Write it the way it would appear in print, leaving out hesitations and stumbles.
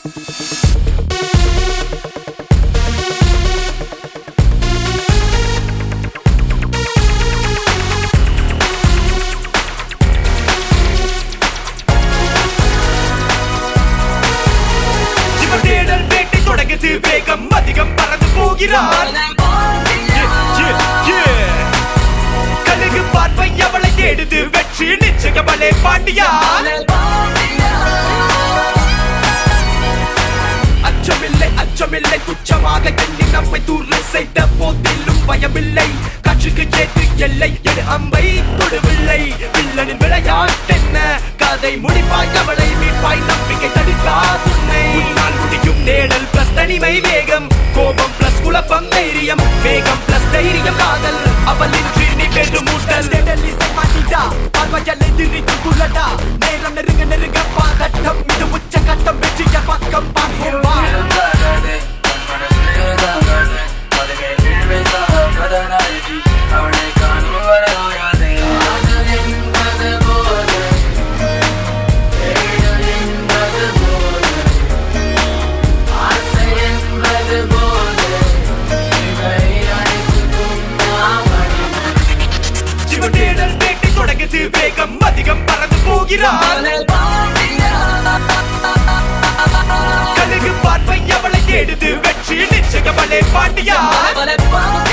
வேகம் அதிகம் பறந்து போகிறார் கழுகு பார்வை அவளை தேடுது வெற்றி நிச்சயமலே பாண்டியா அச்சமில்லை அச்சமில்லை துச்சமாக எண்ணி நம்மை தூர செய்த போதிலும் பயமில்லை காற்றுக்கு ஏற்று எல்லை எடு அம்பை தொடுவில்லை வில்லனின் விளையாட்டென்ன கதை முடிப்பாய் அவளை மீட்பாய் நம்பிக்கை தடுக்காதுன்னை உன்னால் முடியும் நேடல் பிளஸ் தனிமை வேகம் கோபம் பிளஸ் குழப்பம் தைரியம் வேகம் பிளஸ் தைரியம் காதல் அவளின்றி நீ வெறும் மூட்டல் பார்வையலை திரிக்கும் துள்ளடா நேரம் நெருங்க நெருங்க பாதட்டம் இது உச்ச கட்டம் வெற்றிய பக்கம் பார்ப்போமா வேகம் அதிகம் பறந்து போகிறார் கழுகு பார்வை அவளை தேடுது வெற்றி நிச்சயமலே பாண்டியா